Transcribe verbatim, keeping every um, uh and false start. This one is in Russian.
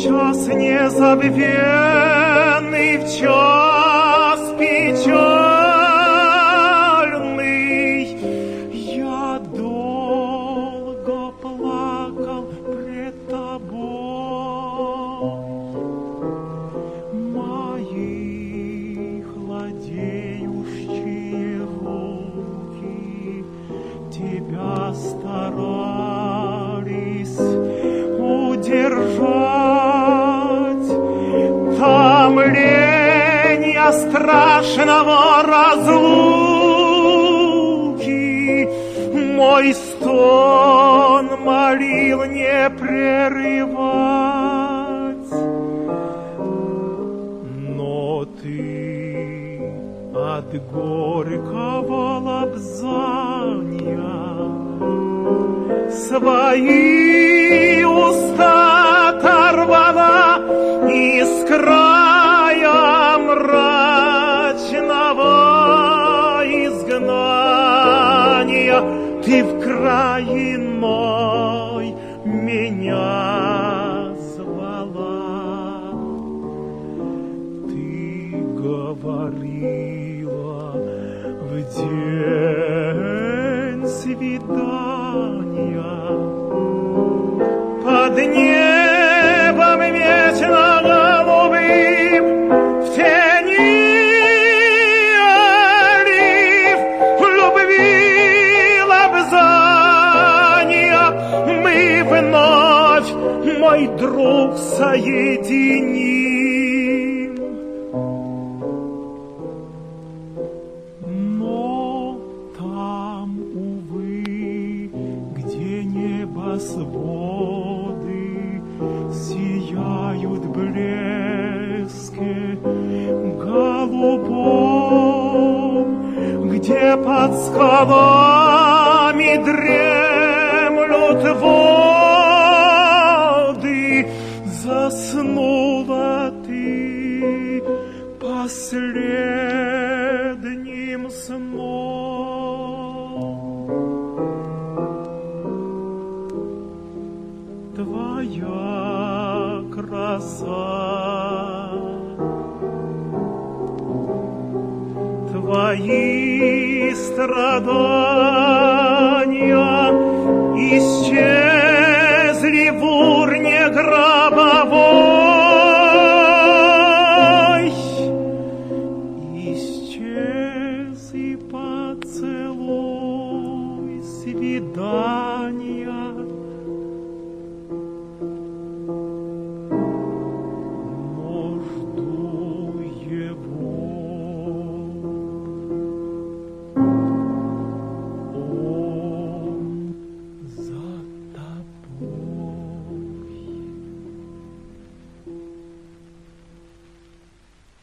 час незабвенный, в час печальный, я долго плакал пред тобой. Мои хладеющие руки тебя старались удержать. Томления страшного разлуки мой стон молил не прерывать. Но ты от горького лобзания свои уста оторвала из края мрачного изгнания. Ты в край иной меня звала. Ты говорила в день свидания под небом вечно голубым, в тени олив, любви лобзания мы вновь, мой друг, соединим. Но там, увы, где небосводы сияют блеске голубом, где под скалами дремлют воды, заснула ты последним сном. Твоя краса, твои страдания исчезли в урне гробовой. Исчез и поцелуй свидания.